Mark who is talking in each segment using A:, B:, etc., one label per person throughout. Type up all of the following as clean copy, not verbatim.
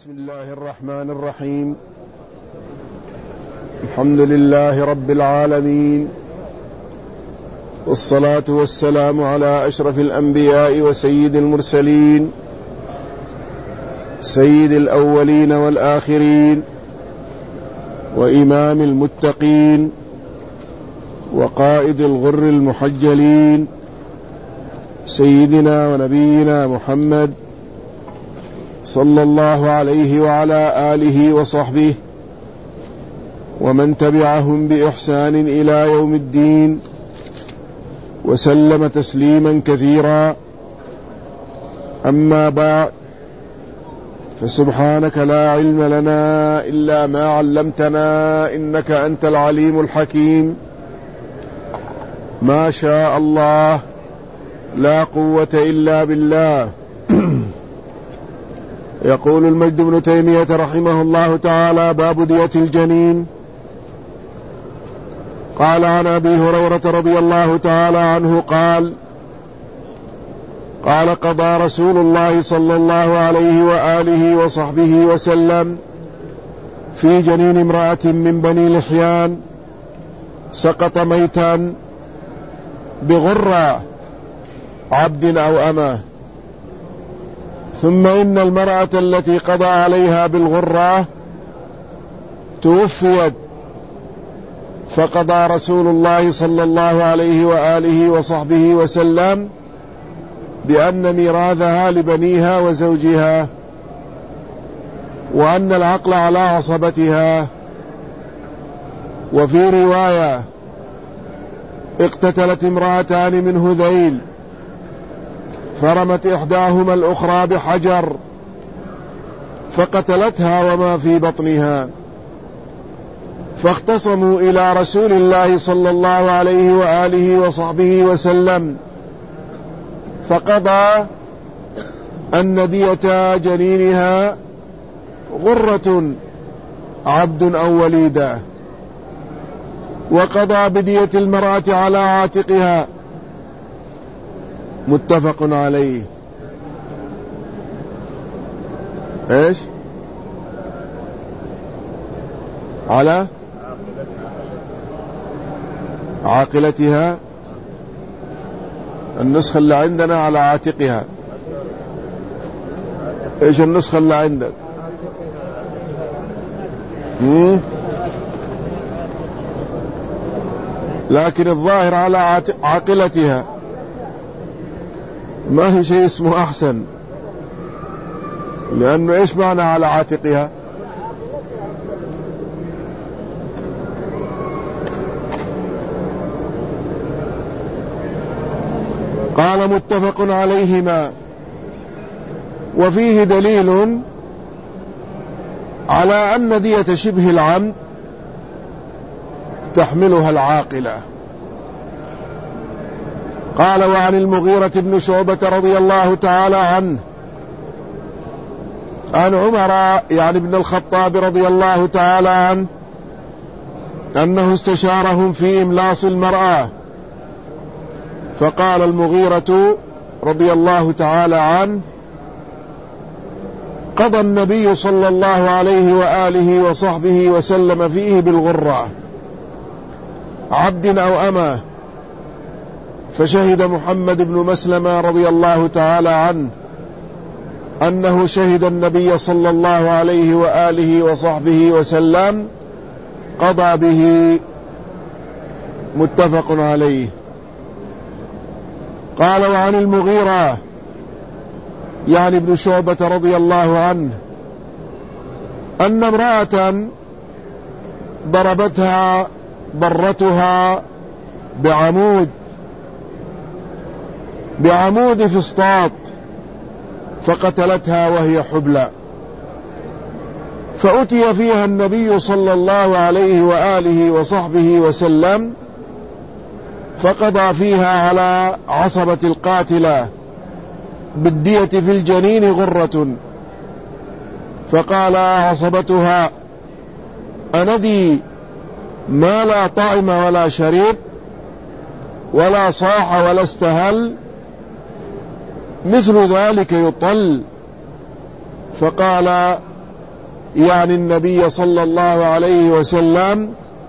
A: بسم الله الرحمن الرحيم. الحمد لله رب العالمين، والصلاة والسلام على أشرف الأنبياء وسيد المرسلين، سيد الأولين والآخرين، وإمام المتقين، وقائد الغر المحجلين، سيدنا ونبينا محمد صلى الله عليه وعلى آله وصحبه ومن تبعهم بإحسان إلى يوم الدين، وسلم تسليما كثيرا. أما بعد، فسبحانك لا علم لنا إلا ما علمتنا إنك أنت العليم الحكيم. ما شاء الله، لا قوة إلا بالله. يقول المجد بن تيمية رحمه الله تعالى: باب دية الجنين. قال عن أبي هريرة رضي الله تعالى عنه قال قضى رسول الله صلى الله عليه وآله وصحبه وسلم في جنين امرأة من بني لحيان سقط ميتا بغرة عبد أو أمة، ثم إن المرأة التي قضى عليها بالغرة توفيت، فقضى رسول الله صلى الله عليه وآله وصحبه وسلم بأن ميراثها لبنيها وزوجها، وأن العقل على عصبتها. وفي رواية: اقتتلت امرأتان من هذيل، فرمت إحداهما الأخرى بحجر فقتلتها وما في بطنها، فاختصموا إلى رسول الله صلى الله عليه وآله وصحبه وسلم، فقضى أن دية جنينها غرة عبد أو وليدة، وقضى بدية المرأة على عاتقها. متفق عليه. ايش؟ على عاقلتها. النسخة اللي عندنا على عاتقها. ايش النسخة اللي عندك؟ لكن الظاهر على عاقلتها، ما هي شيء اسمه أحسن، لأنه إيش معنى على عاتقها؟ قال: متفق عليهما. وفيه دليل على أن دية شبه العمد تحملها العاقلة. قال: وعن المغيرة بن شعبة رضي الله تعالى عنه عن عمر يعني بن الخطاب رضي الله تعالى عنه أنه استشارهم في إملاص المرأة، فقال المغيرة رضي الله تعالى عنه: قضى النبي صلى الله عليه وآله وصحبه وسلم فيه بالغرة عبد أو أمة. فشهد محمد بن مسلمة رضي الله تعالى عنه أنه شهد النبي صلى الله عليه وآله وصحبه وسلم قضى به. متفق عليه. قال: وعن المغيرة يعني ابن شعبة رضي الله عنه أن امرأة ضربتها ضرتها بعمود فسطاط فقتلتها وهي حبلى، فأتي فيها النبي صلى الله عليه وآله وصحبه وسلم فقضى فيها على عصبة القاتلة بالدية في الجنين غرة، فقال عصبتها: أندي ما لا طعم ولا شرب ولا صاح ولا استهل، مثل ذلك يطل. فقال يعني النبي صلى الله عليه وسلم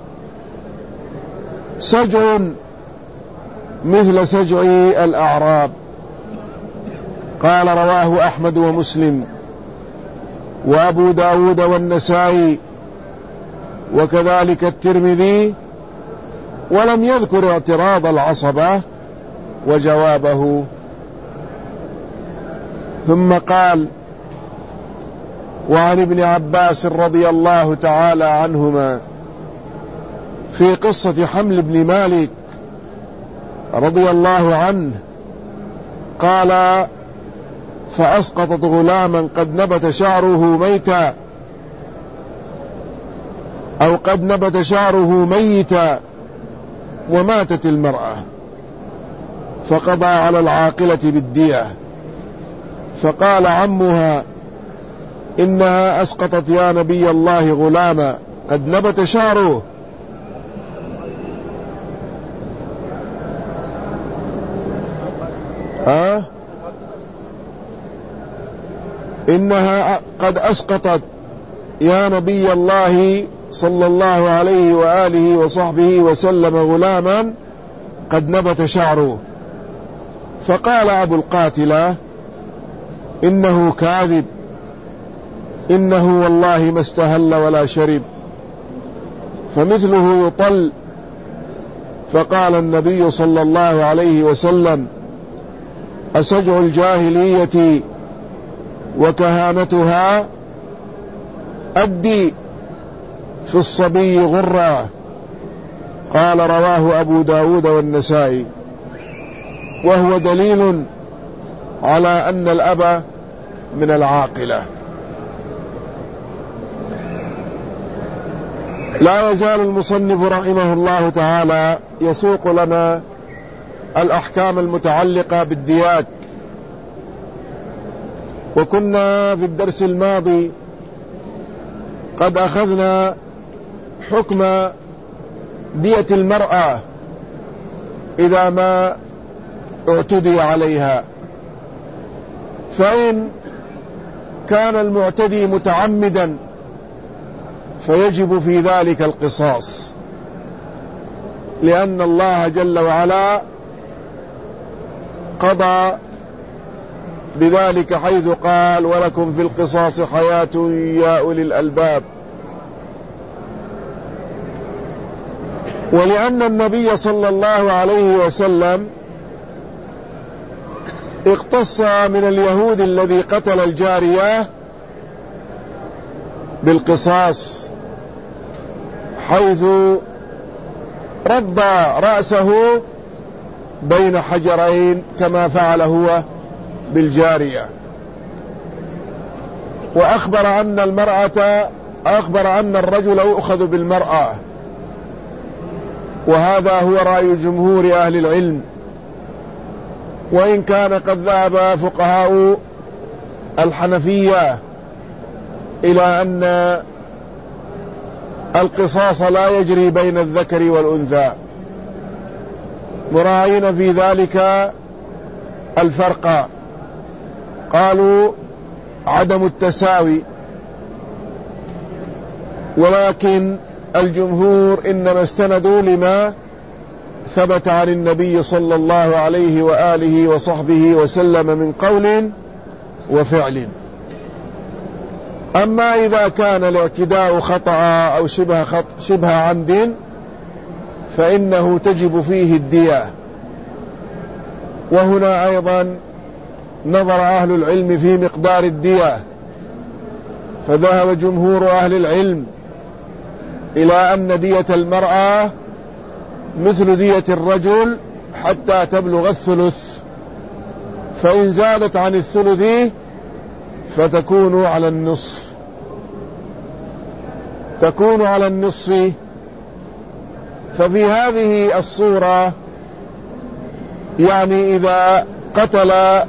A: سجع مثل سجع الأعراب. قال: رواه أحمد ومسلم وأبو داود والنسائي وكذلك الترمذي، ولم يذكر اعتراض العصبة وجوابه. ثم قال: وعن ابن عباس رضي الله تعالى عنهما في قصة حمل بن مالك رضي الله عنه قال: فأسقطت غلاما قد نبت شعره ميتا، أو قد نبت شعره ميتا، وماتت المرأة، فقضى على العاقلة بالدية، فقال عمها: إنها أسقطت يا نبي الله غلاما قد نبت شعره. إنها قد أسقطت يا نبي الله صلى الله عليه وآله وصحبه وسلم غلاما قد نبت شعره. فقال أبو القاتلة: إنه كاذب، إنه والله ما استهل ولا شرب، فمثله يطل. فقال النبي صلى الله عليه وسلم: أسجع الجاهلية وكهانتها أدي في الصبي غرة. قال: رواه أبو داود والنسائي، وهو دليل على أن الأب من العاقلة. لا يزال المصنف رحمه الله تعالى يسوق لنا الأحكام المتعلقة بالديات. وكنا في الدرس الماضي قد أخذنا حكم دية المرأة إذا ما اعتدي عليها. فإن كان المعتدي متعمدا فيجب في ذلك القصاص، لأن الله جل وعلا قضى بذلك حيث قال: ولكم في القصاص حياة يا أولي الألباب. ولأن النبي صلى الله عليه وسلم اقتص من اليهود الذي قتل الجارية بالقصاص، حيث رد رأسه بين حجرين كما فعل هو بالجارية. وأخبر أن الرجل يؤخذ بالمرأة، وهذا هو رأي جمهور أهل العلم، وإن كان قد ذهب فقهاء الحنفية إلى أن القصاص لا يجري بين الذكر والأنثى، مراعين في ذلك الفرق. قالوا عدم التساوي، ولكن الجمهور إنما استندوا لما ثبت عن النبي صلى الله عليه وآله وصحبه وسلم من قول وفعل. أما إذا كان الاعتداء خطأ أو شبه عمد فإنه تجب فيه الدية. وهنا أيضا نظر أهل العلم في مقدار الدية، فذهب جمهور أهل العلم إلى أن دية المرأة مثل دية الرجل حتى تبلغ الثلث، فإن زادت عن الثلث فتكون على النصف، ففي هذه الصورة يعني إذا قتل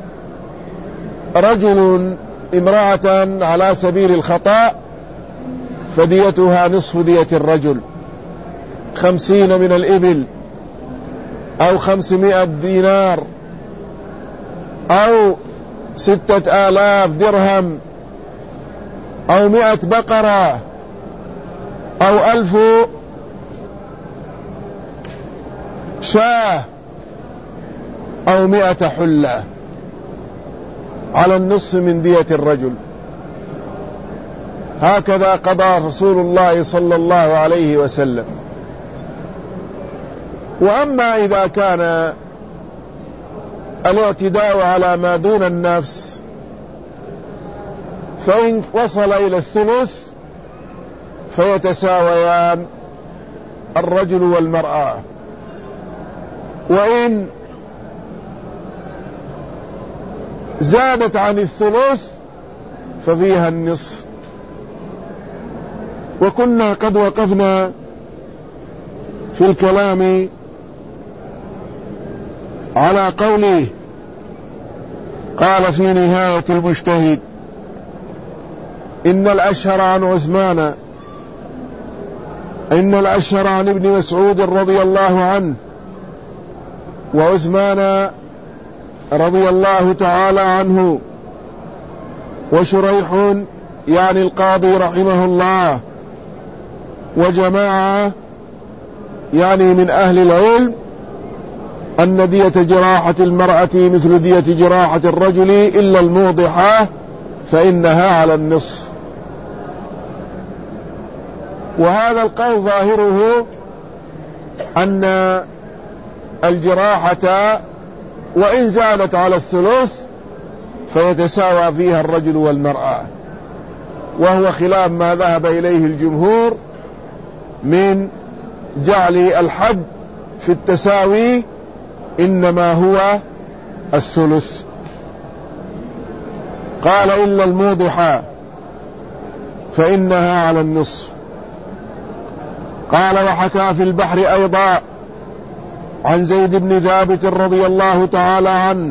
A: رجل امرأة على سبيل الخطأ فديتها نصف دية الرجل، 50 من الإبل أو 500 دينار أو 6000 درهم أو 100 بقرة أو 1000 شاة أو 100 حلة على النصف من دية الرجل. هكذا قضى رسول الله صلى الله عليه وسلم. وأما إذا كان الاعتداء على ما دون النفس فإن وصل إلى الثلث فيتساويان الرجل والمرأة، وإن زادت عن الثلث ففيها النصف. وكنا قد وقفنا في الكلام على قوله قال في نهاية المجتهد: إن الأشهر عن ابن مسعود رضي الله عنه وعثمان رضي الله تعالى عنه وشريح يعني القاضي رحمه الله وجماعة يعني من أهل العلم أن دية جراحة المرأة مثل دية جراحة الرجل إلا الموضحة فإنها على النصف. وهذا القول ظاهره أن الجراحة وإن زالت على الثلث فيتساوى فيها الرجل والمرأة، وهو خلاف ما ذهب إليه الجمهور من جعل الحد في التساوي إنما هو الثلث. قال: إلا الموضحة فإنها على النصف. قال: وحكى في البحر أيضا عن زيد بن ثابت رضي الله تعالى عنه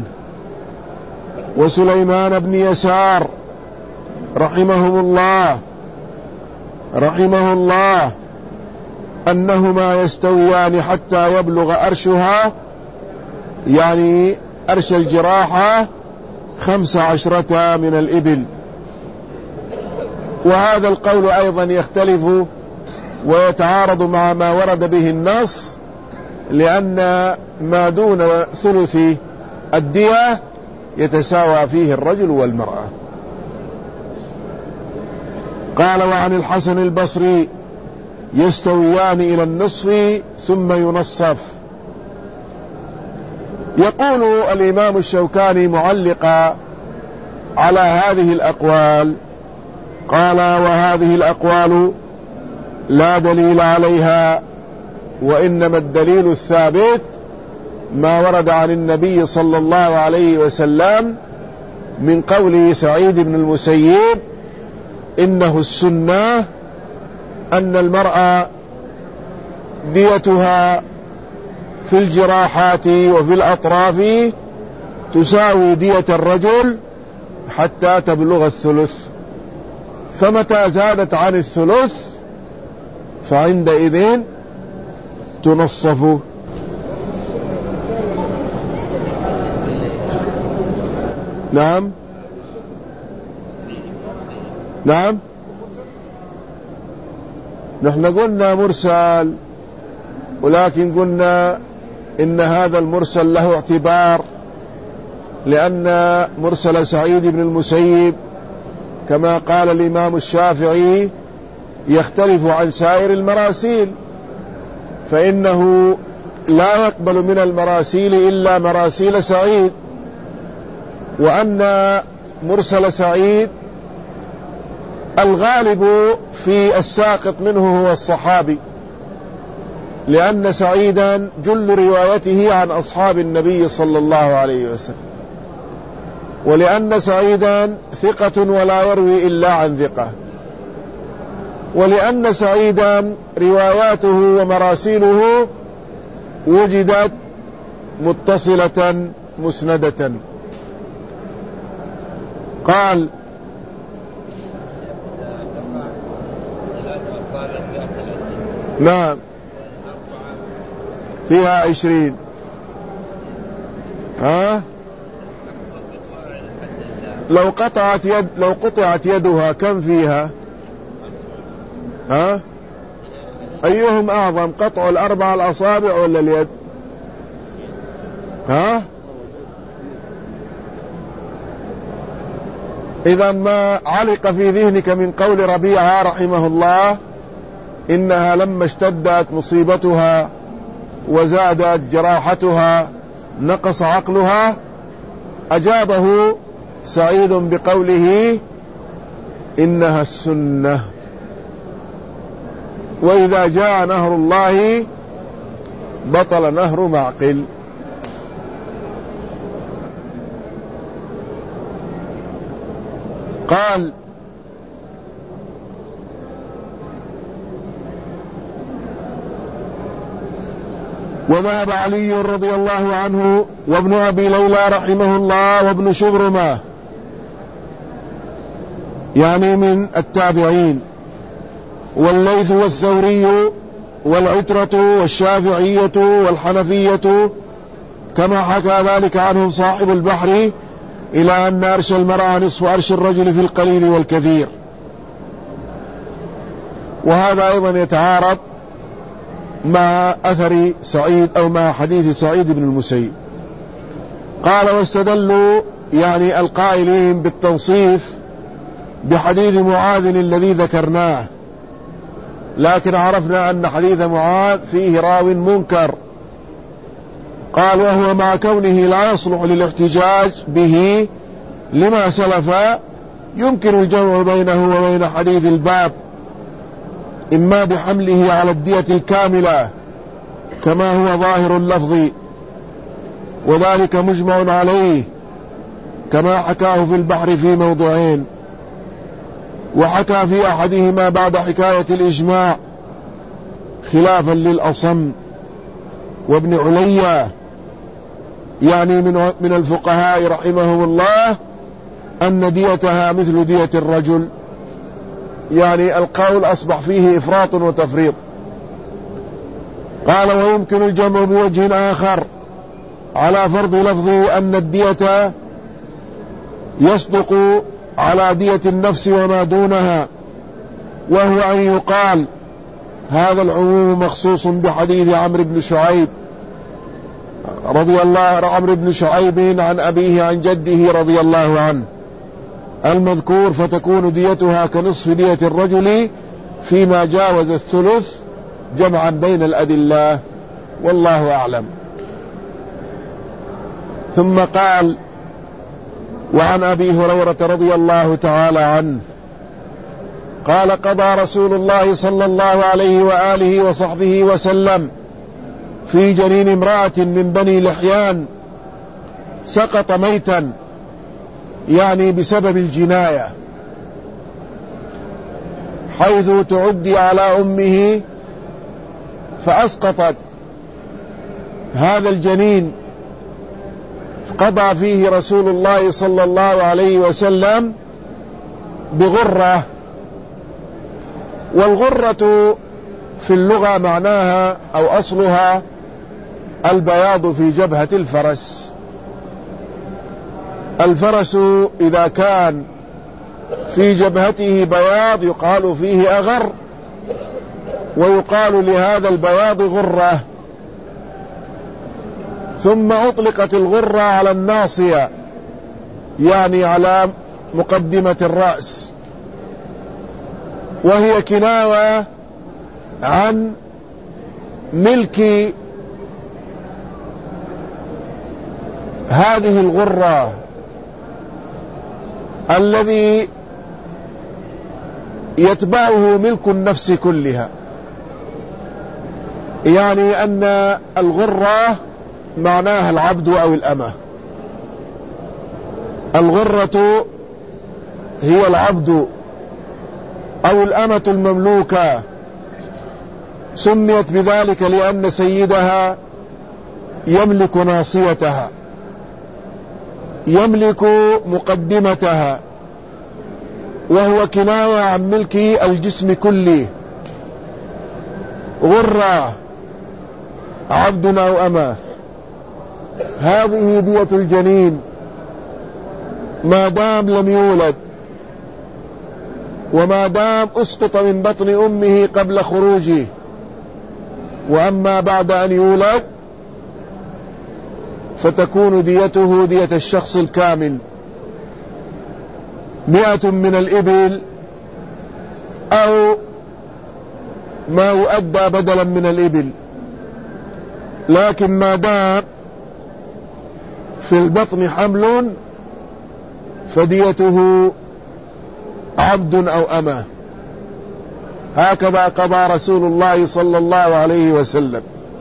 A: وسليمان بن يسار رحمه الله أنهما يستويان حتى يبلغ أرشها يعني أرش الجراحة 15 من الإبل. وهذا القول أيضا يختلف ويتعارض مع ما ورد به النص، لأن ما دون ثلث الدية يتساوى فيه الرجل والمرأة. قال: وعن الحسن البصري يستويان إلى النصف ثم ينصف. يقول الإمام الشوكاني معلقا على هذه الأقوال: قال: وهذه الأقوال لا دليل عليها، وإنما الدليل الثابت ما ورد عن النبي صلى الله عليه وسلم من قوله سعيد بن المسيب: إنه السنة أن المرأة ديتها في الجراحات وفي الأطراف تساوي دية الرجل حتى تبلغ الثلث، فمتى زادت عن الثلث فعندئذ تنصف. نعم نحن قلنا مرسل، ولكن قلنا إن هذا المرسل له اعتبار، لأن مرسل سعيد بن المسيب كما قال الإمام الشافعي يختلف عن سائر المراسيل، فإنه لا يقبل من المراسيل إلا مراسيل سعيد، وأن مرسل سعيد الغالب في الساقط منه هو الصحابي، لأن سعيدا جل روايته عن أصحاب النبي صلى الله عليه وسلم، ولأن سعيدا ثقة ولا يروي إلا عن ثقة، ولأن سعيدا رواياته ومراسيله وجدت متصلة مسندة. قال: نعم فيها 20. لو قطعت يدها كم فيها؟ ها؟ أيهم أعظم، قطع الأربع الأصابع ولا اليد؟ ها؟ إذا ما علق في ذهنك من قول ربيعة رحمه الله إنها لما اشتدت مصيبتها وزادت جراحتها نقص عقلها، أجابه سعيد بقوله إنها السنة، وإذا جاء نهر الله بطل نهر معقل. قال وذهب علي رضي الله عنه وابن أبي ليلى رحمه الله وابن شبرمة، يعني من التابعين، والليث والثوري والعترة والشافعية والحنفية كما حكى ذلك عنهم صاحب البحر، إلى أن أرش المرأة نصف أرش الرجل في القليل والكثير. وهذا أيضا يتعارض مع أثر سعيد أو مع حديث سعيد بن المسيب. قال واستدلوا يعني القائلين بالتنصيف بحديث معاذ الذي ذكرناه، لكن عرفنا أن حديث معاذ فيه راو منكر. قال وهو مع كونه لا يصلح للاحتجاج به لما سلف يمكن الجمع بينه وبين حديث الباب، إما بحمله على الدية الكاملة كما هو ظاهر اللفظ، وذلك مجمع عليه كما حكاه في البحر في موضعين، وحكى في أحدهما بعد حكاية الإجماع خلافا للأصم وابن عليا، يعني من الفقهاء رحمهم الله، أن ديتها مثل دية الرجل، يعني القول أصبح فيه إفراط وتفريط. قال ويمكن الجمع بوجه آخر على فرض لفظه أن الدية يصدق على دية النفس وما دونها، وهو أن يقال هذا العموم مخصوص بحديث عمرو بن شعيب رضي الله عمرو بن شعيب عن أبيه عن جده رضي الله عنه المذكور، فتكون ديتها كنصف دية الرجل فيما جاوز الثلث، جمعا بين الأدلة، والله أعلم. ثم قال وعن أبي هريرة رضي الله تعالى عنه قال قضى رسول الله صلى الله عليه وآله وصحبه وسلم في جنين امرأة من بني لحيان سقط ميتا، يعني بسبب الجناية، حيث تعدي على أمه فأسقطت هذا الجنين، قضى فيه رسول الله صلى الله عليه وسلم بغرة. والغرة في اللغة معناها أو أصلها البياض في جبهة الفرس. الفرس إذا كان في جبهته بياض يقال فيه أغر، ويقال لهذا البياض غرة. ثم أطلقت الغرة على الناصية، يعني على مقدمة الرأس، وهي كناية عن ملك هذه الغرة الذي يتبعه ملك النفس كلها، يعني أن الغرة معناها العبد أو الأمة. الغرة هي العبد أو الأمة المملوكة، سميت بذلك لأن سيدها يملك ناصيتها، يملك مقدمتها، وهو كناية عن ملك الجسم كله. غرة عبد أو أمة، هذه دية الجنين ما دام لم يولد، وما دام أسقط من بطن أمه قبل خروجه. وأما بعد أن يولد فتكون ديته دية الشخص الكامل، 100 من الإبل أو ما يؤدى بدلا من الإبل. لكن ما دام في البطن حمل فديته عبد أو أمة. هكذا قضى رسول الله صلى الله عليه وسلم.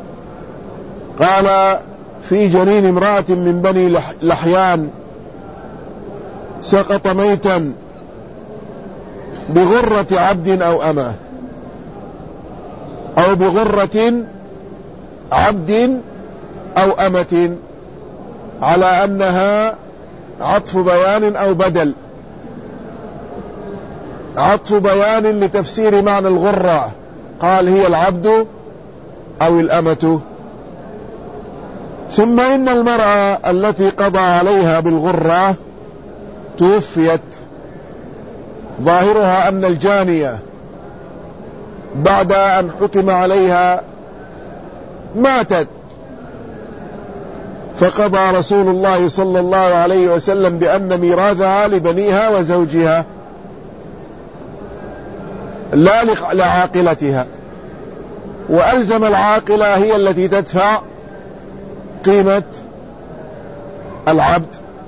A: قال في جنين امرأة من بني لحيان سقط ميتا بغرة عبد أو أمة، أو بغرة عبد أو أمة، على أنها عطف بيان أو بدل. عطف بيان لتفسير معنى الغرة، قال هي العبد أو الأمة. ثم إن المرأة التي قضى عليها بالغرة توفيت، ظاهرها أن الجانية بعد أن حكم عليها ماتت، فقضى رسول الله صلى الله عليه وسلم بأن ميراثها لبنيها وزوجها لا لعاقلتها، وألزم العاقلة هي التي تدفع قيمة العبد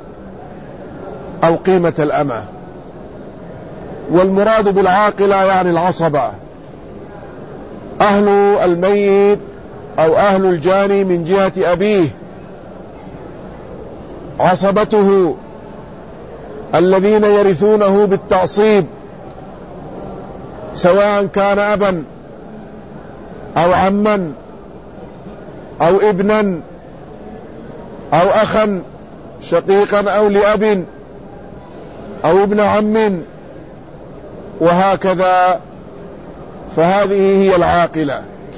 A: أو قيمة الأمة. والمراد بالعاقلة يعني العصبة، أهل الميت أو أهل الجاني من جهة أبيه، عصبته الذين يرثونه بالتعصيب، سواء كان أبا أو عما أو ابنا أو أخا شقيقا أو لأب أو ابن عم، وهكذا. فهذه هي العاقلة.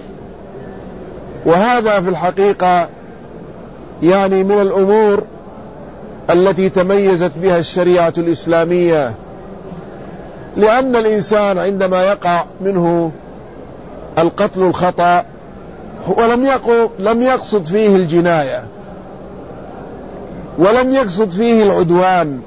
A: وهذا في الحقيقة يعني من الأمور التي تميزت بها الشريعة الإسلامية، لأن الإنسان عندما يقع منه القتل الخطأ ولم يقصد فيه الجناية، ولم يقصد فيه العدوان،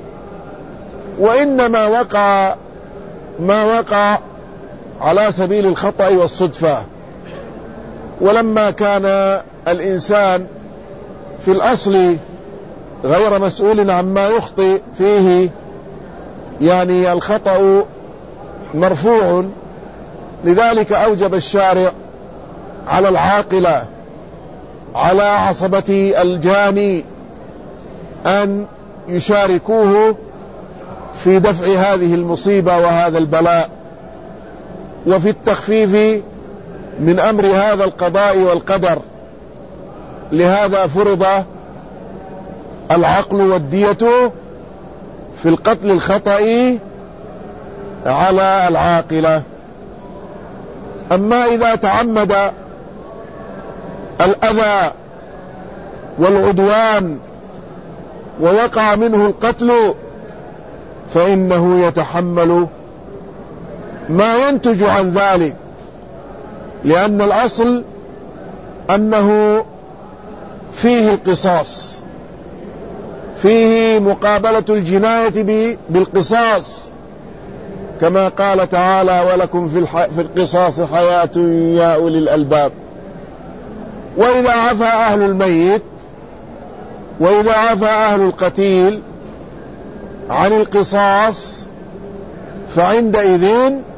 A: وإنما وقع ما وقع على سبيل الخطأ والصدفة. ولما كان الإنسان في الأصل غير مسؤول عما يخطئ فيه، يعني الخطأ مرفوع، لذلك أوجب الشارع على العاقلة على عصبة الجاني أن يشاركوه في دفع هذه المصيبة وهذا البلاء، وفي التخفيف من أمر هذا القضاء والقدر. لهذا فرض العقل والدية في القتل الخطأ على العاقلة. أما إذا تعمد الأذى والعدوان ووقع منه القتل فإنه يتحمل ما ينتج عن ذلك، لأن الأصل أنه فيه القصاص، فيه مقابلة الجناية بالقصاص، كما قال تعالى ولكم في القصاص حياة يا أولي الألباب. وإذا عفى أهل الميت وإذا عفى أهل القتيل عن القصاص فعندئذ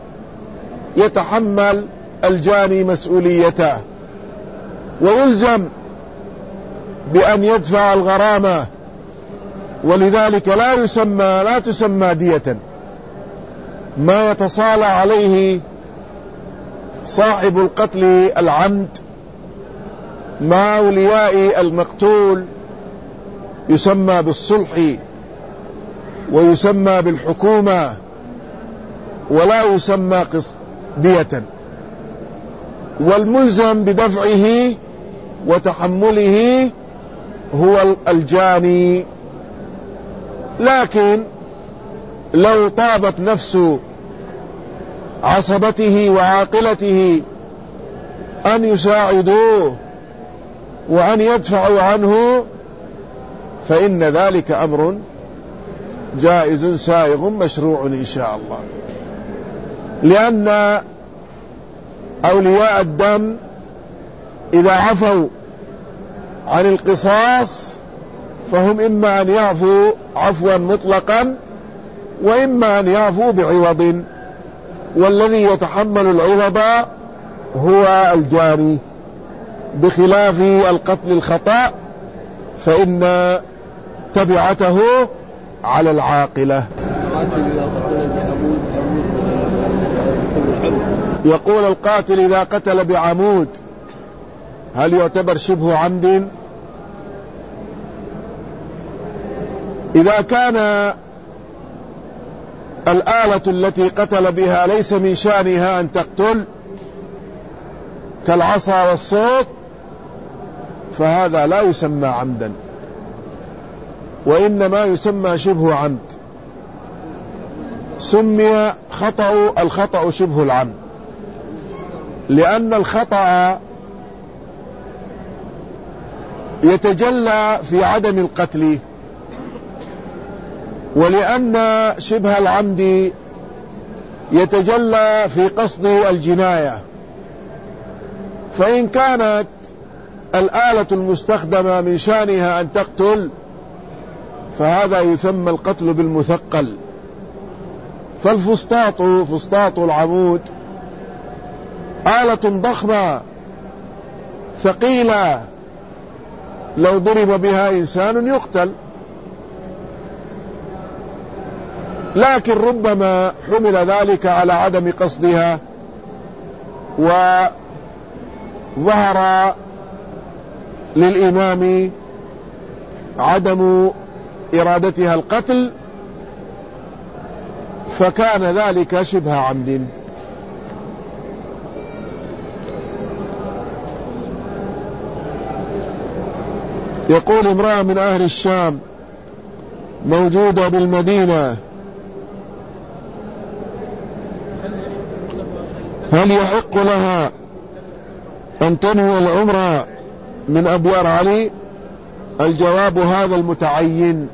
A: يتحمل الجاني مسؤوليته ويلزم بأن يدفع الغرامة، ولذلك لا تسمى دية. ما يتصالى عليه صاحب القتل العمد مع أولياء المقتول يسمى بالصلح ويسمى بالحكومة، ولا يسمى دية. والملزم بدفعه وتحمله هو الجاني لكن لو طابت نفس عصبته وعاقلته أن يساعدوه وأن يدفعوا عنه فإن ذلك أمر جائز سائغ مشروع إن شاء الله، لأن أولياء الدم إذا عفوا عن القصاص فهم إما أن يعفوا عفوا مطلقا وإما أن يعفوا بعوض، والذي يتحمل العوض هو الجاني، بخلاف القتل الخطأ فإن تبعته على العاقلة. يقول القاتل إذا قتل بعمود هل يعتبر شبه عمد؟ إذا كان الآلة التي قتل بها ليس من شأنها أن تقتل كالعصا والصوت فهذا لا يسمى عمدا، وإنما يسمى شبه عمد. سمي الخطأ شبه العمد لأن الخطأ يتجلى في عدم القتل، ولأن شبه العمد يتجلى في قصد الجناية. فإن كانت الآلة المستخدمة من شأنها أن تقتل فهذا يسمى القتل بالمثقل. فسطاط العمود آلة ضخمة ثقيلة لو ضرب بها إنسان يقتل، لكن ربما حمل ذلك على عدم قصدها وظهر للإمام عدم إرادتها القتل فكان ذلك شبه عمد. يقول امرأة من أهل الشام موجودة بالمدينة هل يحق لها أن تنوي العمرة من أبيار علي؟ الجواب هذا المتعين،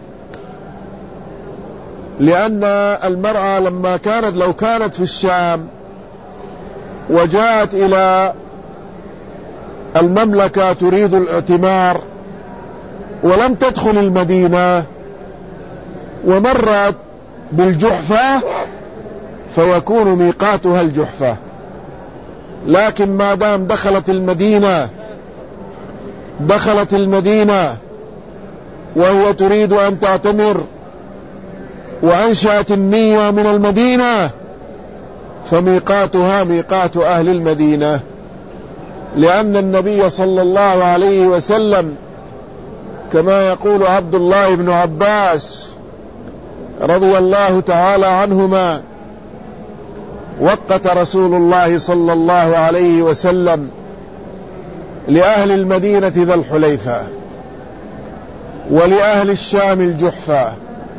A: لأن المرأة لو كانت في الشام وجاءت إلى المملكة تريد الاعتمار ولم تدخل المدينة ومرت بالجحفة فيكون ميقاتها الجحفة، لكن ما دام دخلت المدينة وهي تريد أن تعتمر وأنشأت النية من المدينة فميقاتها ميقات أهل المدينة، لأن النبي صلى الله عليه وسلم كما يقول عبد الله بن عباس رضي الله تعالى عنهما وقت رسول الله صلى الله عليه وسلم لأهل المدينة ذا الحليفة ولأهل الشام الجحفة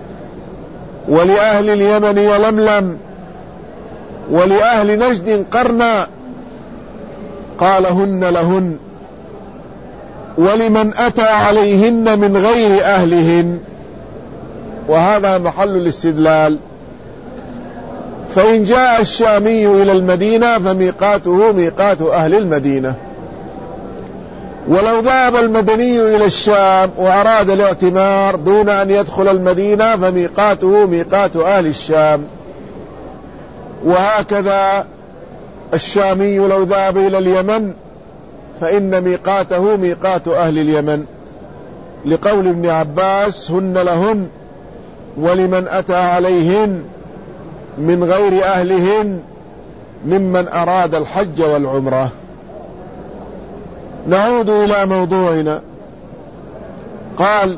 A: ولأهل اليمن يلملم ولأهل نجد قرنا، قال هن لهن ولمن أتى عليهن من غير أهلهن، وهذا محل الاستدلال. فإن جاء الشامي إلى المدينة فميقاته ميقات أهل المدينة، ولو ذهب المدني إلى الشام وأراد الاعتمار دون أن يدخل المدينة فميقاته ميقات أهل الشام، وهكذا الشامي لو ذهب إلى اليمن فإن ميقاته ميقات أهل اليمن، لقول ابن عباس هن لهن ولمن أتى عليهن من غير أهلهن ممن أراد الحج والعمرة. نعود إلى موضوعنا. قال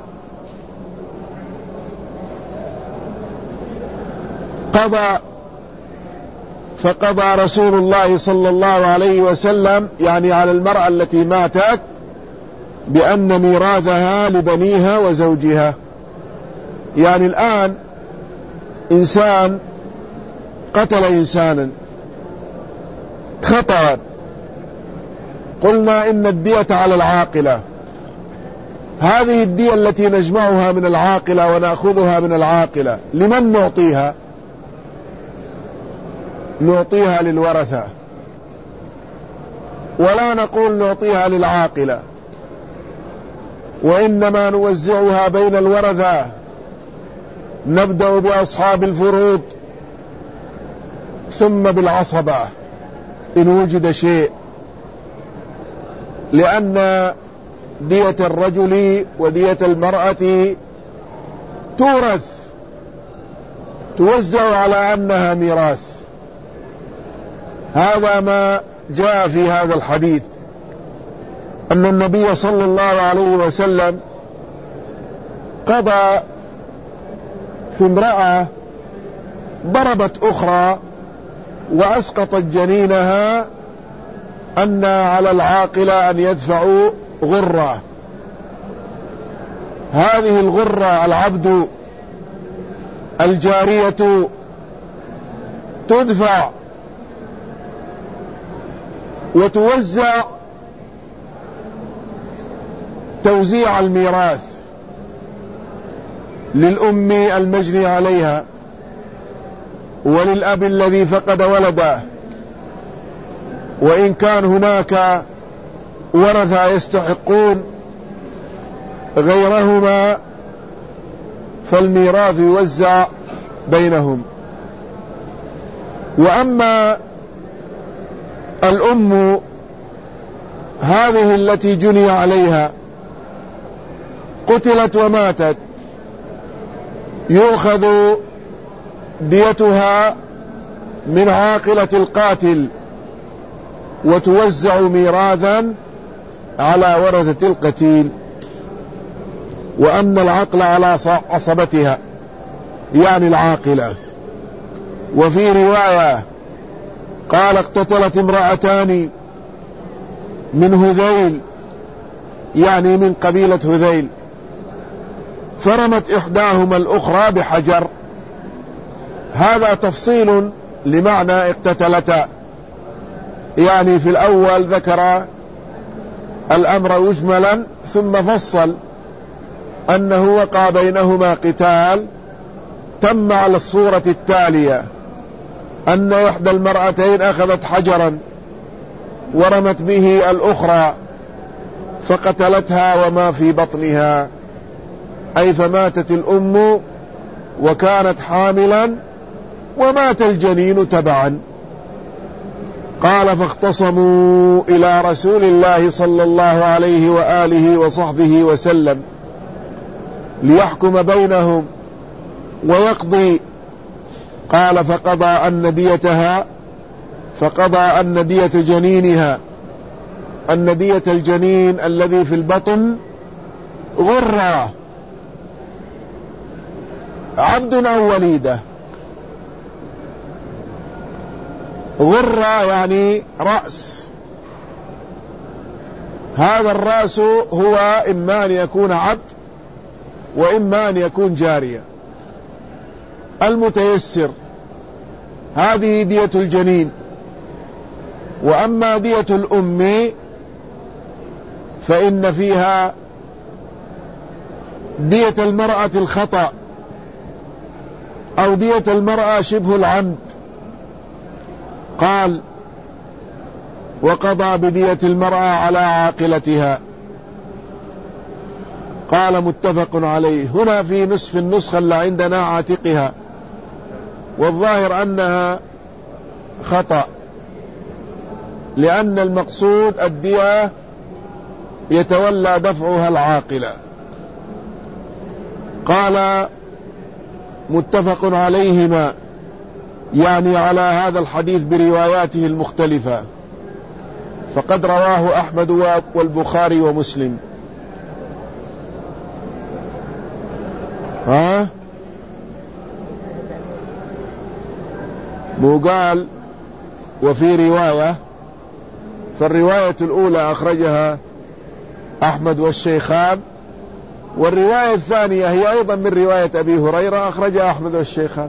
A: فقضى رسول الله صلى الله عليه وسلم يعني على المرأة التي ماتت بأن ميراثها لبنيها وزوجها، يعني الآن إنسان قتل إنسانا خطأ، قلنا إن الدية على العاقلة. هذه الدية التي نجمعها من العاقلة ونأخذها من العاقلة لمن نعطيها؟ نعطيها للورثة، ولا نقول نعطيها للعاقلة، وإنما نوزعها بين الورثة. نبدأ بأصحاب الفروض ثم بالعصبة إن وجد شيء، لأن دية الرجل ودية المرأة تورث، توزع على أنها ميراث. هذا ما جاء في هذا الحديث، أن النبي صلى الله عليه وسلم قضى في امرأة ضربت أخرى وأسقطت جنينها، أن على العاقلة أن يدفعوا غرة. هذه الغرة العبد الجارية تدفع وتوزع توزيع الميراث للأم المجني عليها وللأب الذي فقد ولده، وإن كان هناك ورثة يستحقون غيرهما فالميراث يوزع بينهم. وأما الأم هذه التي جني عليها قتلت وماتت، يؤخذ ديتها من عاقلة القاتل وتوزع ميراثا على ورثة القتيل. وأن العقل على عصبتها يعني العاقلة. وفي رواية قال اقتتلت امرأتان من هذيل، يعني من قبيلة هذيل، فرمت إحداهما الأخرى بحجر. هذا تفصيل لمعنى اقتتلتا، يعني في الأول ذكر الأمر مجملا ثم فصل أنه وقع بينهما قتال تم على الصورة التالية: أن إحدى المرأتين أخذت حجرا ورمت به الأخرى فقتلتها وما في بطنها، أي فماتت الأم وكانت حاملا ومات الجنين تبعا. قال فاختصموا إلى رسول الله صلى الله عليه وآله وصحبه وسلم ليحكم بينهم ويقضي. قال فقضى أن دية جنينها، أن دية الجنين الذي في البطن غرة، عبد أو وليدة. غرة يعني رأس، هذا الرأس هو إما أن يكون عبد وإما أن يكون جارية. المتيسر هذه دية الجنين. وأما دية الأم فإن فيها دية المرأة الخطأ أو دية المرأة شبه العمد. قال وقضى بدية المرأة على عاقلتها. قال متفق عليه. هنا في نصف النسخة اللي عندنا عاتقها، والظاهر أنها خطأ، لأن المقصود الدية يتولى دفعها العاقلة. قال متفق عليهما، يعني على هذا الحديث برواياته المختلفة، فقد رواه أحمد والبخاري ومسلم. مو قال وفي رواية، فالرواية الأولى أخرجها أحمد والشيخان، والرواية الثانية هي أيضا من رواية أبي هريرة أخرجها أحمد والشيخان.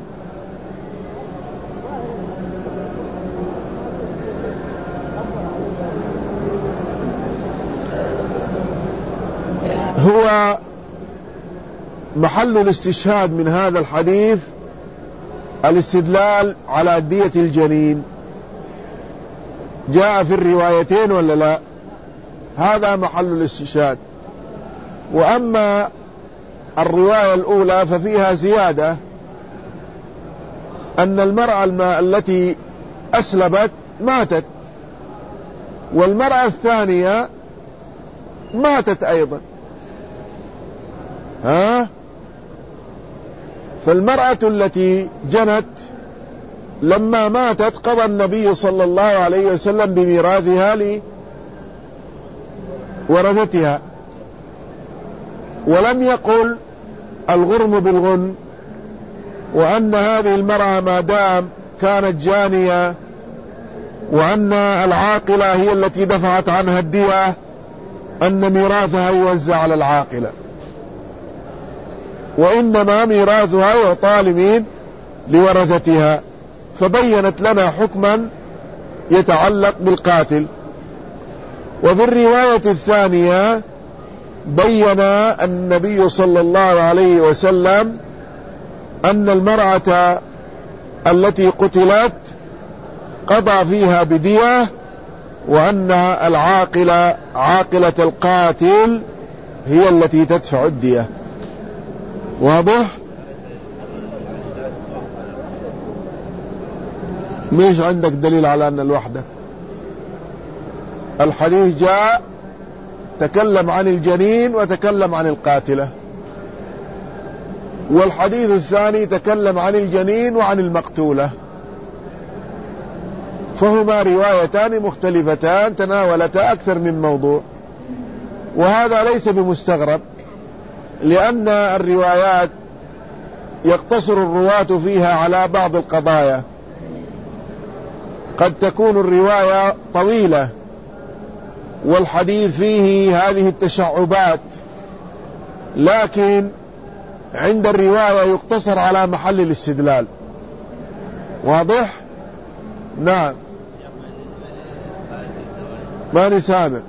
A: هو محل الاستشهاد من هذا الحديث الاستدلال على دية الجنين، جاء في الروايتين ولا لا؟ هذا محل الاستشهاد. وأما الرواية الأولى ففيها زيادة أن المرأة التي أسلبت ماتت، والمرأة الثانية ماتت أيضا. فالمرأة التي جنت لما ماتت قضى النبي صلى الله عليه وسلم بميراثها لورثتها، ولم يقل الغرم بالغن، وأن هذه المرأة ما دام كانت جانية وأن العاقلة هي التي دفعت عنها الدية أن ميراثها يوزع على العاقلة، وإنما ميراثها يعطى لمين؟ لورثتها. فبينت لنا حكما يتعلق بالقاتل. وفي الرواية الثانية بين النبي صلى الله عليه وسلم أن المرأة التي قتلت قضى فيها بدية، وأن العاقلة عاقلة القاتل هي التي تدفع الدية. واضح؟ مش عندك دليل على أن الوحدة؟ الحديث جاء تكلم عن الجنين وتكلم عن القاتلة، والحديث الثاني تكلم عن الجنين وعن المقتولة، فهما روايتان مختلفتان تناولتا أكثر من موضوع. وهذا ليس بمستغرب، لأن الروايات يقتصر الرواة فيها على بعض القضايا، قد تكون الرواية طويلة والحديث فيه هذه التشعبات، لكن عند الرواية يقتصر على محل الاستدلال. واضح؟ نعم. ماني سامع.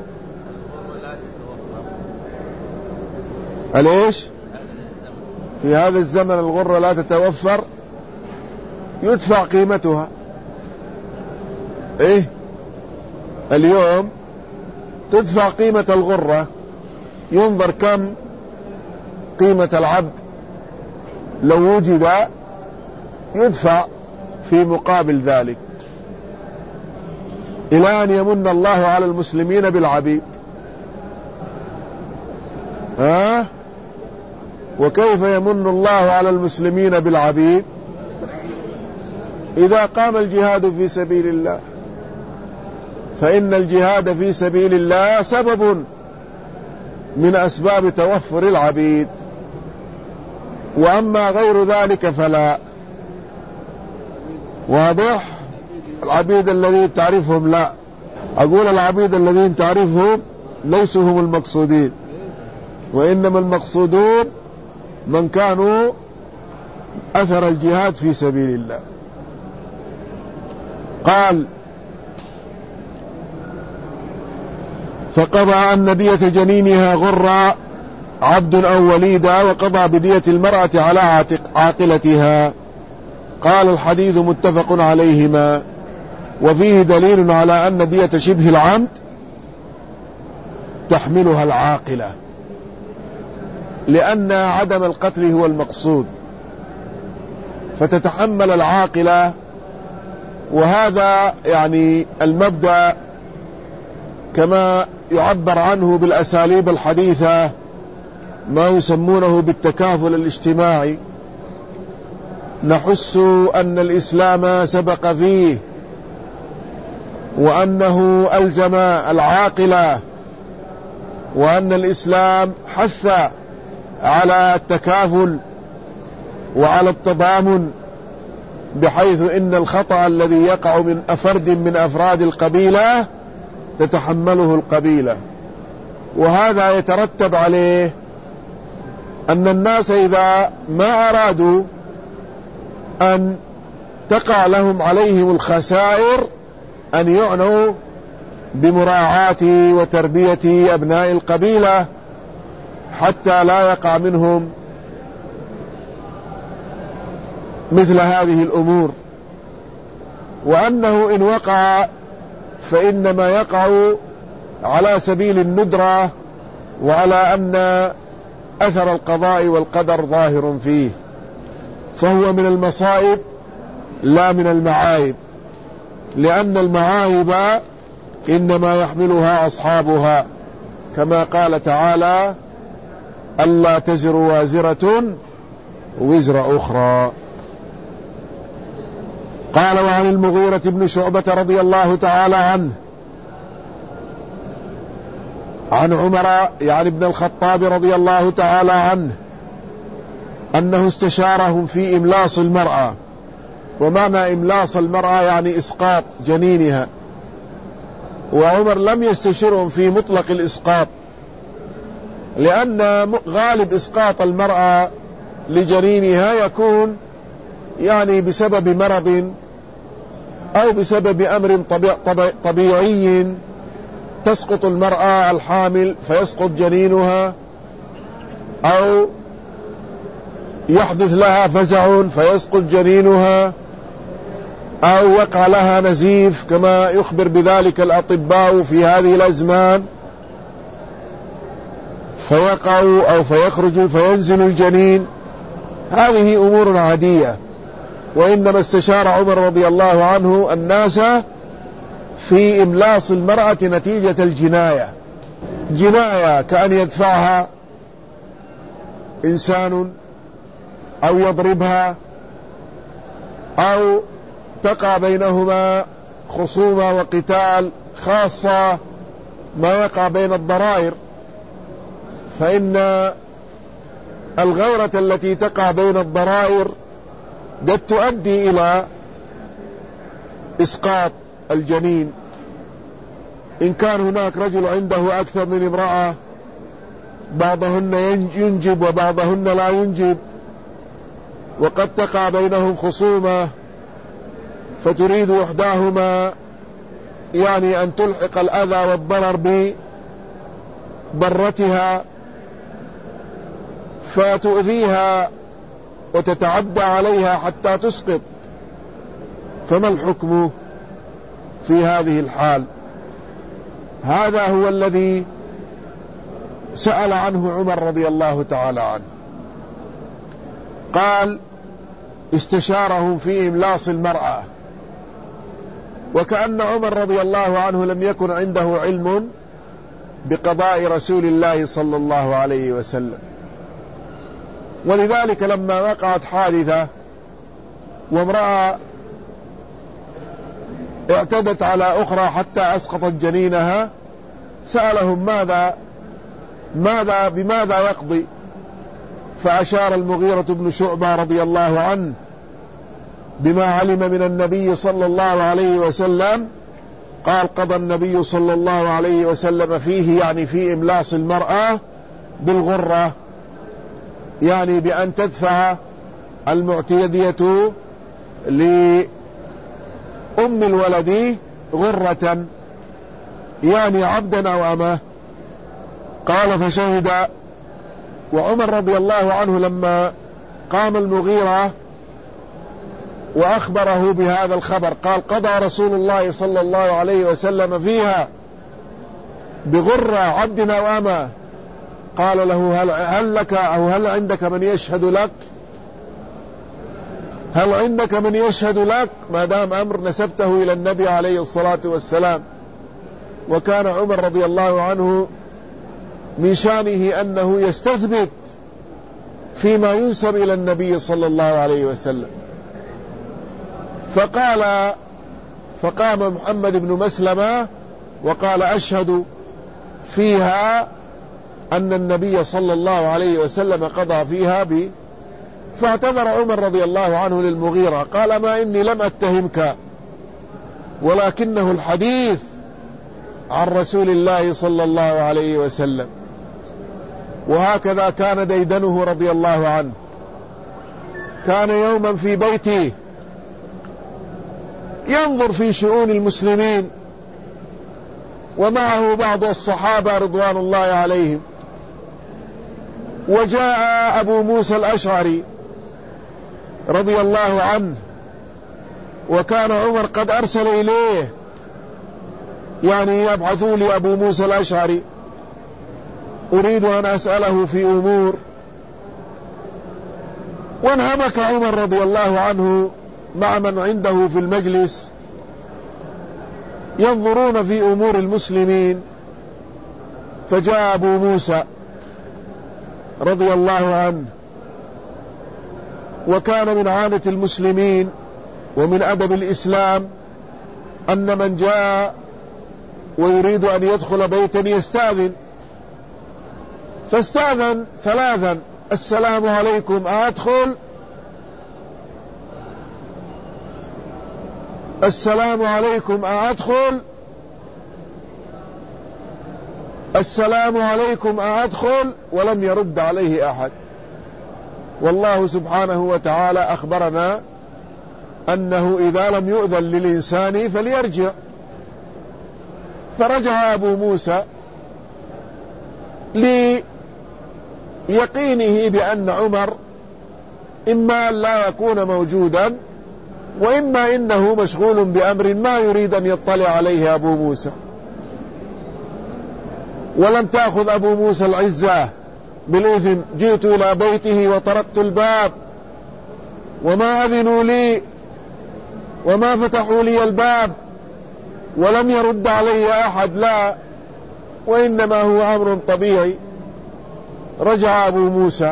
A: ليش؟ في هذا الزمن الغرة لا تتوفر، يدفع قيمتها. ايه اليوم تدفع قيمة الغرة، ينظر كم قيمة العبد لو وجد، يدفع في مقابل ذلك، إلى أن يمن الله على المسلمين بالعبيد. وكيف يمن الله على المسلمين بالعبيد؟ إذا قام الجهاد في سبيل الله، فإن الجهاد في سبيل الله سبب من أسباب توفر العبيد، وأما غير ذلك فلا. واضح؟ العبيد الذين تعرفهم لا، أقول العبيد الذين تعرفهم ليسوا هم المقصودين، وإنما المقصودون من كانوا أثر الجهاد في سبيل الله. قال: فقضى أن دية جنينها غرة عبد أو وليدا، وقضى بدية المرأة على عاقلتها. قال: الحديث متفق عليهما، وفيه دليل على أن دية شبه العمد تحملها العاقلة، لأن عدم القتل هو المقصود، فتتحمل العاقلة. وهذا يعني المبدأ كما يعبر عنه بالأساليب الحديثة ما يسمونه بالتكافل الاجتماعي. نحس أن الإسلام سبق فيه، وأنه ألزم العاقلة، وأن الإسلام حث على التكافل وعلى التضامن، بحيث إن الخطأ الذي يقع من فرد من أفراد القبيلة تتحمله القبيلة، وهذا يترتب عليه أن الناس إذا ما أرادوا أن تقع لهم عليهم الخسائر أن يعنوا بمراعاة وتربية أبناء القبيلة حتى لا يقع منهم مثل هذه الأمور، وأنه إن وقع فإنما يقع على سبيل الندرة، وعلى أن أثر القضاء والقدر ظاهر فيه، فهو من المصائب لا من المعايب، لأن المعايب إنما يحملها أصحابها، كما قال تعالى: ألا تزر وازرة وزر أخرى. قال: وعن المغيرة بن شعبة رضي الله تعالى عنه عن عمر يعني ابن الخطاب رضي الله تعالى عنه أنه استشارهم في إملاص المرأة. ومعنى إملاص المرأة يعني إسقاط جنينها، وعمر لم يستشرهم في مطلق الإسقاط، لأن غالب إسقاط المرأة لجنينها يكون يعني بسبب مرض أو بسبب أمر طبيعي، تسقط المرأة الحامل فيسقط جنينها، أو يحدث لها فزع فيسقط جنينها، أو يقع لها نزيف كما يخبر بذلك الأطباء في هذه الأزمان، فيقع أو فيخرج فينزل الجنين. هذه أمور عادية، وإنما استشار عمر رضي الله عنه الناس في إملاص المرأة نتيجة الجناية. جناية كأن يدفعها إنسان أو يضربها، أو تقع بينهما خصومة وقتال، خاصة ما يقع بين الضرائر، فإن الغيرة التي تقع بين الضرائر قد تؤدي إلى إسقاط الجنين. إن كان هناك رجل عنده أكثر من امرأة، بعضهن ينجب وبعضهن لا ينجب، وقد تقع بينهم خصومة فتريد إحداهما يعني أن تلحق الأذى والضرر بضرتها فتؤذيها وتتعدى عليها حتى تسقط، فما الحكم في هذه الحال؟ هذا هو الذي سأل عنه عمر رضي الله تعالى عنه. قال: استشارهم في إملاص المرأة، وكأن عمر رضي الله عنه لم يكن عنده علم بقضاء رسول الله صلى الله عليه وسلم، ولذلك لما وقعت حادثة وامرأة اعتدت على أخرى حتى أسقطت جنينها، سألهم بماذا يقضي؟ فأشار المغيرة بن شعبة رضي الله عنه بما علم من النبي صلى الله عليه وسلم، قال: قضى النبي صلى الله عليه وسلم فيه، يعني في إملاص المرأة، بالغرة، يعني بأن تدفع المعتدية لأم الولد غرة، يعني عبدا أو أمه. قال: فشهد. وعمر رضي الله عنه لما قام المغيرة وأخبره بهذا الخبر قال: قضى رسول الله صلى الله عليه وسلم فيها بغرة عبد أو أمه. قال له: هل لك أو هل عندك من يشهد لك؟ هل عندك من يشهد لك؟ ما دام أمر نسبته إلى النبي عليه الصلاة والسلام. وكان عمر رضي الله عنه من شانه أنه يستثبت فيما ينسب إلى النبي صلى الله عليه وسلم. فقام محمد بن مسلمة وقال: أشهد فيها أن النبي صلى الله عليه وسلم قضى فيها فاعتذر عمر رضي الله عنه للمغيرة، قال: ما إني لم أتهمك، ولكنه الحديث عن رسول الله صلى الله عليه وسلم. وهكذا كان ديدنه رضي الله عنه. كان يوما في بيته ينظر في شؤون المسلمين، ومعه بعض الصحابة رضوان الله عليهم، وجاء أبو موسى الأشعري رضي الله عنه، وكان عمر قد أرسل إليه يعني يبعثوا لي أبو موسى الأشعري، أريد أن أسأله في أمور. وانهمك عمر رضي الله عنه مع من عنده في المجلس ينظرون في أمور المسلمين، فجاء أبو موسى رضي الله عنه. وكان من عادة المسلمين ومن أدب الإسلام أن من جاء ويريد أن يدخل بيتا يستأذن، فاستأذن ثلاثا: السلام عليكم أدخل، السلام عليكم أدخل، السلام عليكم أدخل، ولم يرد عليه أحد. والله سبحانه وتعالى أخبرنا أنه إذا لم يؤذن للإنسان فليرجع. فرجع أبو موسى ليقينه بأن عمر إما أن لا يكون موجودا، وإما إنه مشغول بأمر ما يريد أن يطلع عليه أبو موسى. ولم تأخذ أبو موسى العزة بالإذن، جئت إلى بيته وطرقت الباب وما أذنوا لي وما فتحوا لي الباب ولم يرد علي أحد، لا، وإنما هو أمر طبيعي. رجع أبو موسى،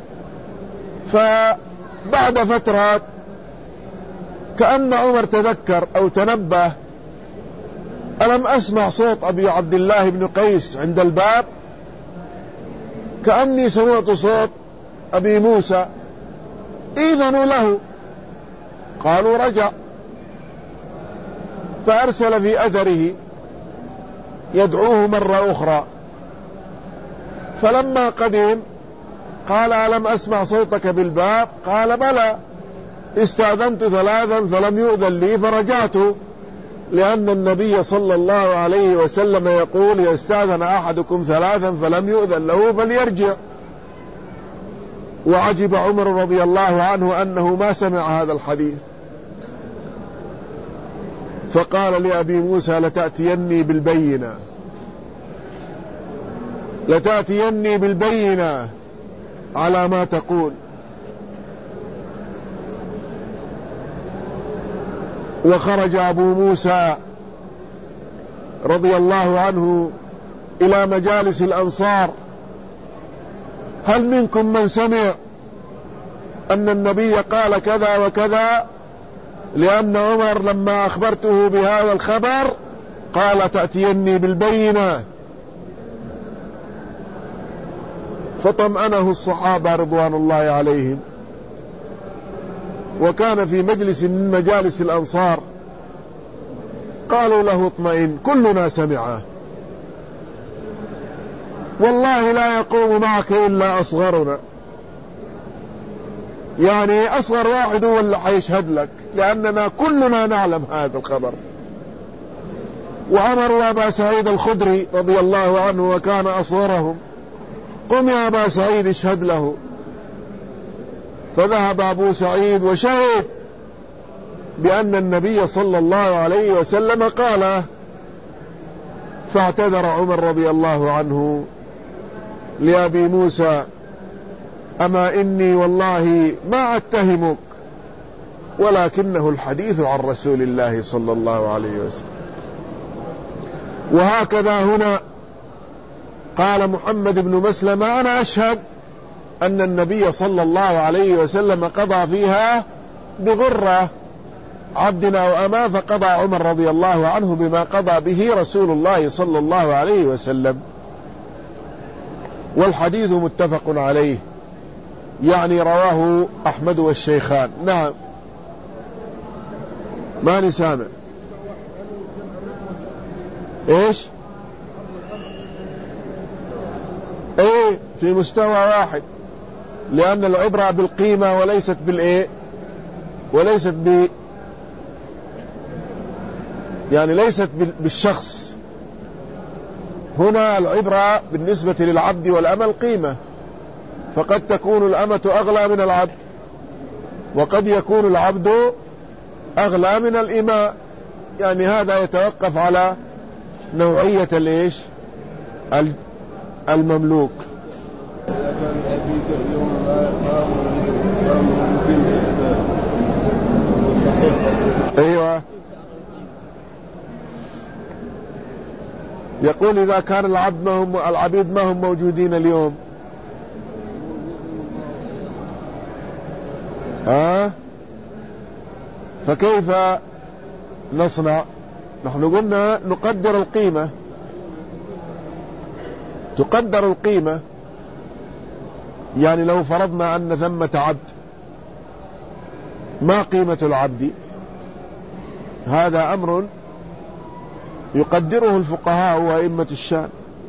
A: فبعد فترة كأن عمر تذكر أو تنبه: ألم أسمع صوت أبي عبد الله بن قيس عند الباب؟ كأني سمعت صوت أبي موسى، إذنوا له. قالوا رجع، فأرسل في أثره يدعوه مرة أخرى. فلما قدم قال: ألم أسمع صوتك بالباب؟ قال: بلى، استأذنت ثلاثا فلم يؤذن لي فرجعت، لأن النبي صلى الله عليه وسلم يقول: يستأذن أحدكم ثلاثا فلم يؤذن له فليرجع. وعجب عمر رضي الله عنه أنه ما سمع هذا الحديث، فقال لأبي موسى: لتأتيني بالبينة، لتأتيني بالبينة على ما تقول. وخرج أبو موسى رضي الله عنه إلى مجالس الأنصار: هل منكم من سمع أن النبي قال كذا وكذا؟ لأن عمر لما أخبرته بهذا الخبر قال: تأتيني بالبينة. فطمأنه الصحابة رضوان الله عليهم. وكان في مجلس من مجالس الأنصار قالوا له: اطمئن، كلنا سمعه، والله لا يقوم معك إلا أصغرنا، يعني أصغر واحد هو اللي حيشهد لك، لأننا كلنا نعلم هذا الخبر. وأمروا أبا سعيد الخدري رضي الله عنه وكان أصغرهم: قم يا أبا سعيد اشهد له. فذهب أبو سعيد وشهد بأن النبي صلى الله عليه وسلم قال. فاعتذر عمر رضي الله عنه لأبي موسى: أما إني والله ما أتهمك، ولكنه الحديث عن رسول الله صلى الله عليه وسلم. وهكذا هنا قال محمد بن مسلمة: أنا أشهد أن النبي صلى الله عليه وسلم قضى فيها بغرة عبد أو أمة، فقضى عمر رضي الله عنه بما قضى به رسول الله صلى الله عليه وسلم. والحديث متفق عليه، يعني رواه أحمد والشيخان. نعم، ما نسامع. ايش؟ ايه في مستوى واحد، لأن العبرة بالقيمة وليست بالإيه، وليست يعني ليست بالشخص. هنا العبرة بالنسبة للعبد والأمة القيمة، فقد تكون الأمة أغلى من العبد، وقد يكون العبد أغلى من الإماء. يعني هذا يتوقف على نوعية الإيش المملوك. أيوة، يقول إذا كان العبيد ما هم موجودين اليوم، فكيف نصنع؟ نحن قلنا نقدر القيمة، تقدر القيمة. يعني لو فرضنا أن ثمة عبد، ما قيمة العبد؟ هذا أمر يقدره الفقهاء وأئمة الشان.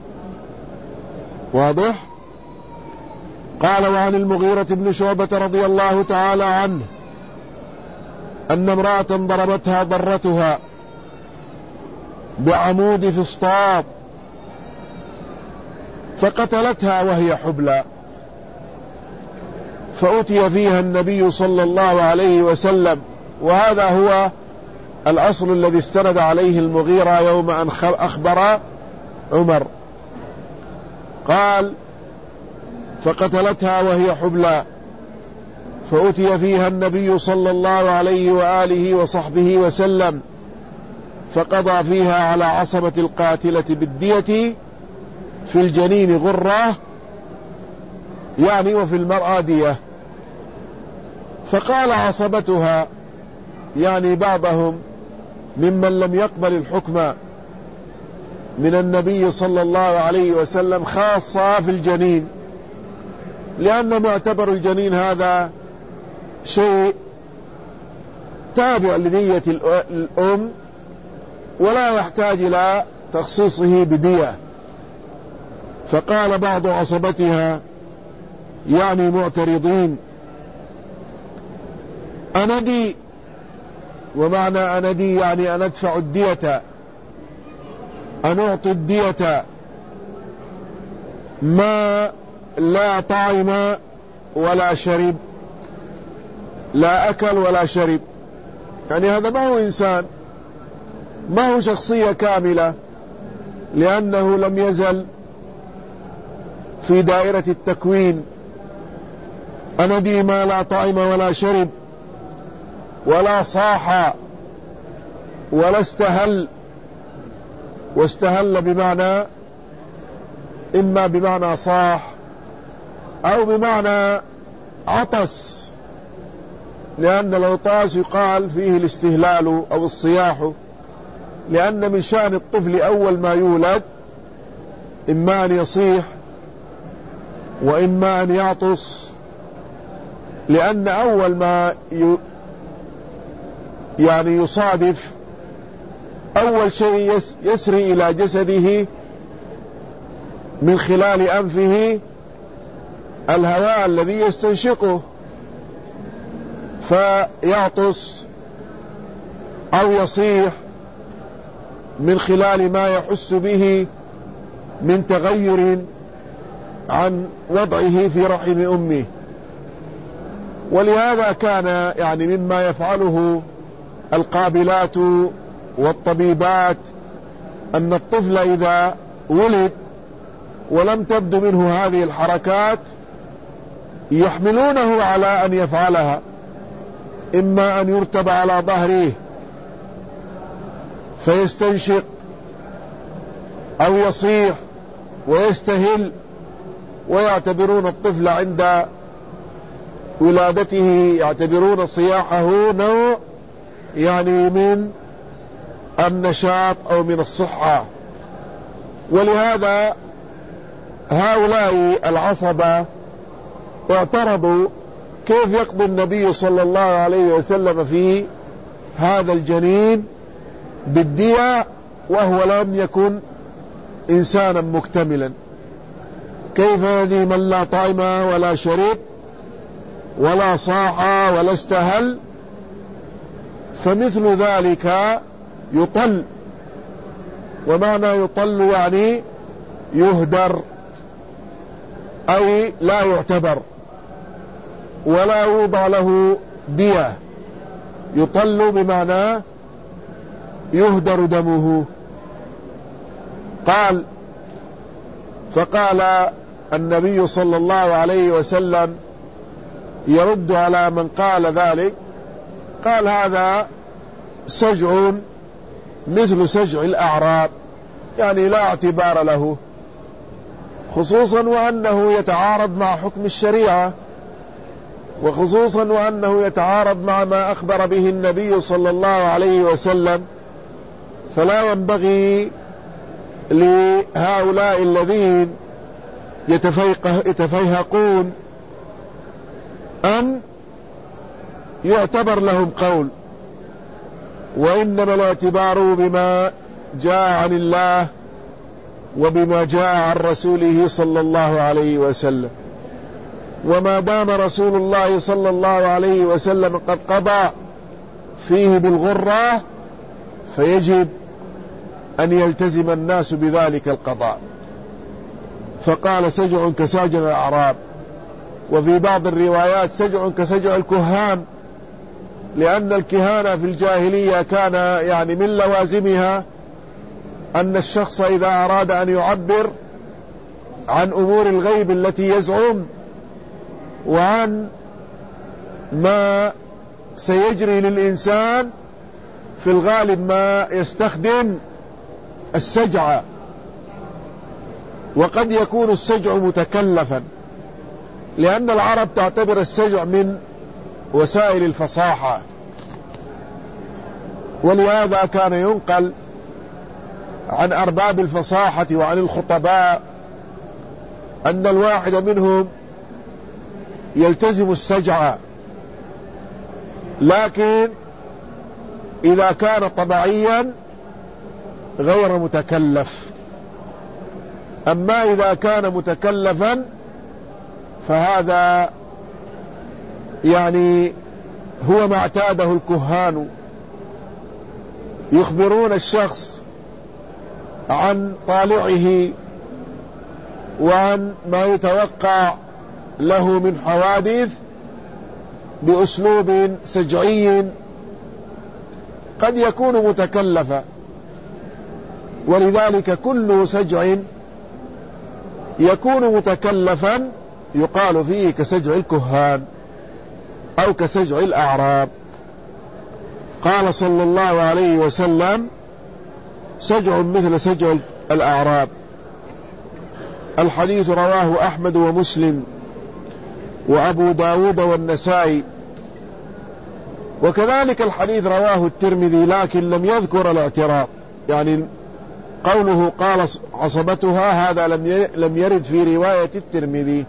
A: واضح؟ قال: وعن المغيرة بن شعبة رضي الله تعالى عنه أن امرأة ضربتها ضرتها بعمود فسطاط فقتلتها وهي حبلى، فأتي فيها النبي صلى الله عليه وسلم. وهذا هو الأصل الذي استند عليه المغيرة يوم أن أخبر عمر. قال: فقتلتها وهي حبلى، فأتي فيها النبي صلى الله عليه وآله وصحبه وسلم، فقضى فيها على عصبة القاتلة بالدية، في الجنين غرة يعني، وفي المرأة دية. فقال عصبتها، يعني بعضهم ممن لم يقبل الحكم من النبي صلى الله عليه وسلم، خاصة في الجنين، لأن معتبر الجنين هذا شيء تابع لنية الأم، ولا يحتاج إلى تخصيصه بدية. فقال بعض عصبتها، يعني معترضين: أندي، ومعنى أندي يعني أن أدفع الدية، أن أعطي الدية ما لا طعم ولا شرب، لا أكل ولا شرب. يعني هذا ما هو إنسان، ما هو شخصية كاملة، لأنه لم يزل في دائرة التكوين. أندي ما لا طعم ولا شرب ولا صاح ولا استهل. واستهل بمعنى، إما بمعنى صاح أو بمعنى عطس، لأن العطاس يقال فيه الاستهلال أو الصياح، لأن من شأن الطفل أول ما يولد إما أن يصيح وإما أن يعطس، لأن أول ما يعني يصادف أول شيء يسري إلى جسده من خلال أنفه الهواء الذي يستنشقه، فيعطس أو يصيح من خلال ما يحس به من تغير عن وضعه في رحم أمه. ولهذا كان يعني مما يفعله القابلات والطبيبات أن الطفل إذا ولد ولم تبدو منه هذه الحركات يحملونه على أن يفعلها، إما أن يرتب على ظهره فيستنشق أو يصيح ويستهل، ويعتبرون الطفل عند ولادته يعتبرون صياحه نوع يعني من النشاط أو من الصحة. ولهذا هؤلاء العصبة اعترضوا كيف يقضي النبي صلى الله عليه وسلم في هذا الجنين بالدية وهو لم يكن إنسانا مكتملا. كيف يدي من لا طعم ولا شرب ولا صاح ولا استهل؟ فمثل ذلك يطل، ومعنى يطل يعني يهدر، أي لا يعتبر ولا يوضع له دية. يطل بمعنى يهدر دمه. قال: فقال النبي صلى الله عليه وسلم يرد على من قال ذلك، قال: هذا سجع مثل سجع الأعراب، يعني لا اعتبار له، خصوصا وأنه يتعارض مع حكم الشريعة، وخصوصا وأنه يتعارض مع ما أخبر به النبي صلى الله عليه وسلم. فلا ينبغي لهؤلاء الذين يتفيهقون أن يعتبر لهم قول، وإنما الاعتبار بما جاء عن الله وبما جاء عن رسوله صلى الله عليه وسلم. وما دام رسول الله صلى الله عليه وسلم قد قضى فيه بالغرة، فيجب أن يلتزم الناس بذلك القضاء. فقال: سجع كساجع الأعراب. وفي بعض الروايات: سجع كسجع الكهان، لأن الكهانة في الجاهلية كان يعني من لوازمها أن الشخص إذا أراد أن يعبر عن أمور الغيب التي يزعم وعن ما سيجري للإنسان، في الغالب ما يستخدم السجع. وقد يكون السجع متكلفا، لأن العرب تعتبر السجع من وسائل الفصاحة، ولهذا كان ينقل عن أرباب الفصاحة وعن الخطباء أن الواحد منهم يلتزم السجع، لكن إذا كان طبيعيا غير متكلف. أما إذا كان متكلفا فهذا يعني هو ما اعتاده الكهان، يخبرون الشخص عن طالعه وعن ما يتوقع له من حوادث بأسلوب سجعي قد يكون متكلفا. ولذلك كل سجع يكون متكلفا يقال فيه كسجع الكهان أو كسجع الأعراب. قال صلى الله عليه وسلم: سجع مثل سجع الأعراب. الحديث رواه أحمد ومسلم وأبو داود والنسائي، وكذلك الحديث رواه الترمذي، لكن لم يذكر الاعتراض، يعني قوله قال عصبتها هذا لم يرد في رواية الترمذي.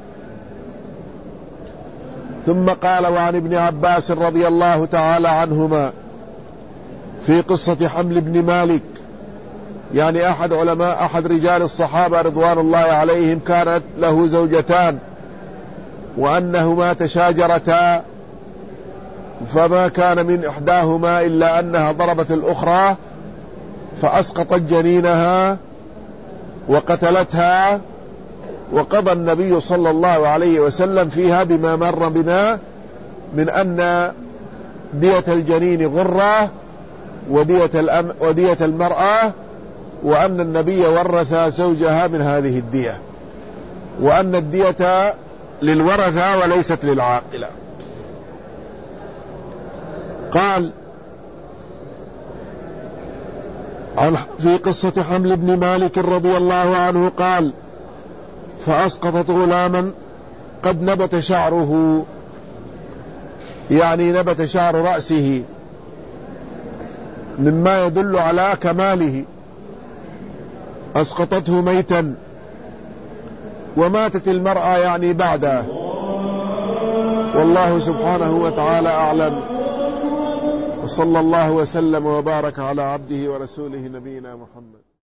A: ثم قال: وعن ابن عباس رضي الله تعالى عنهما في قصة حمل بن مالك، يعني أحد رجال الصحابة رضوان الله عليهم، كانت له زوجتان وأنهما تشاجرتا، فما كان من إحداهما إلا أنها ضربت الأخرى فأسقطت جنينها وقتلتها، وقضى النبي صلى الله عليه وسلم فيها بما مر بنا من أن دية الجنين غرة ودية المرأة، وأن النبي ورث زوجها من هذه الدية، وأن الدية للورثة وليست للعاقلة. قال في قصة حمل بن مالك رضي الله عنه قال: فأسقطت غلاما قد نبت شعره، يعني نبت شعر رأسه، مما يدل على كماله، أسقطته ميتا، وماتت المرأة يعني بعده. والله سبحانه وتعالى أعلم، وصلى الله وسلم وبارك على عبده ورسوله نبينا محمد.